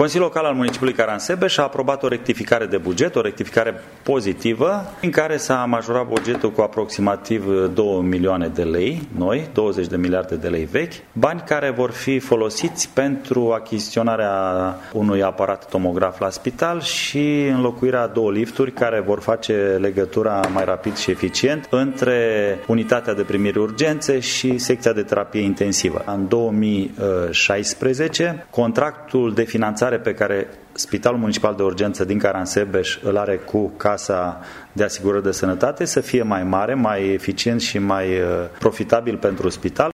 Consiliul Local al municipiului Caransebeș a aprobat o rectificare de buget, o rectificare pozitivă, în care s-a majorat bugetul cu aproximativ 2 milioane de lei noi, 20 de miliarde de lei vechi, bani care vor fi folosiți pentru achiziționarea unui aparat tomograf la spital și înlocuirea 2 lifturi care vor face legătura mai rapid și eficient între unitatea de primiri urgențe și secția de terapie intensivă. În 2016, contractul de finanțare pe care Spitalul Municipal de Urgență din Caransebeș îl are cu Casa de Asigurări de Sănătate să fie mai mare, mai eficient și mai profitabil pentru spital.